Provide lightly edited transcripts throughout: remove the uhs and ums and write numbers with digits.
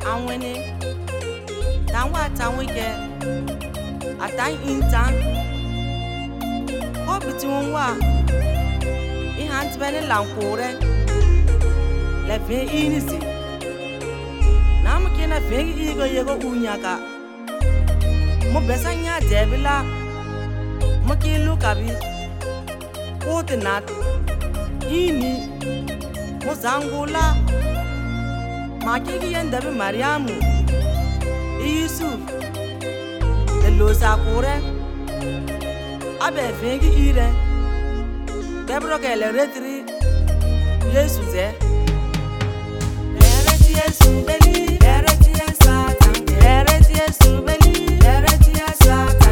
Anwene Tanwa Tanwike Atan Intan Hobbit Wonwa I Hans Benny Lampore Leve Inisi Namakina Vegi Ego Yego Unyaka Mobesanya Debila Maki Lukabi Otenat Ini Mozangula Makiki and Debbie Mariamu Yusuf The Losa Kore Abe Fengi Ire Debra Gale Retri Yesuze Eretia Subeli Eretia Satan Eretia Subeli Eretia Satan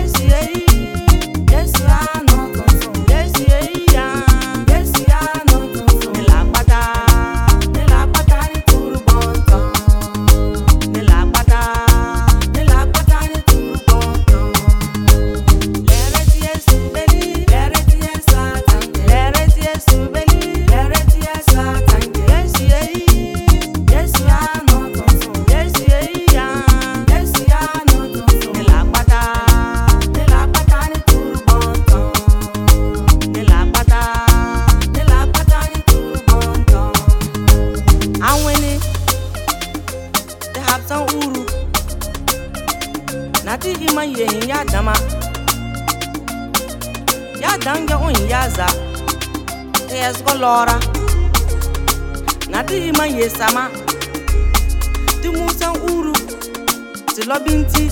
Yes, I know consum Yes, I know consum Nila Pata ni Turu Bonton Nila Pata ni Turu Bonton Eretia Subeli Eretia Satan Eretia Subeli Eretia Satan Yes, I know consum Yes, I know consum Nila Pata ni Turu Bonton Nila Pata ni Turu Bonton Anwene They have some uru Nati ima yehin ya dama Ya danga on yaza Te esgo lora Nati ima ye sama Ti musan uru Ti lobinti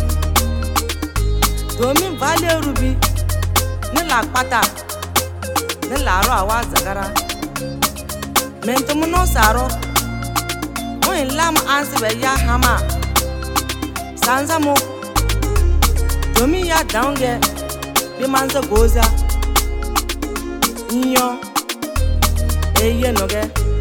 Domin vale rubi Nila pata Nila ro awa zagara Mentomuno saro Oin lam ansibe ya hama Sanzamo Domi ya dange Bimanza goza Nyo Eye noge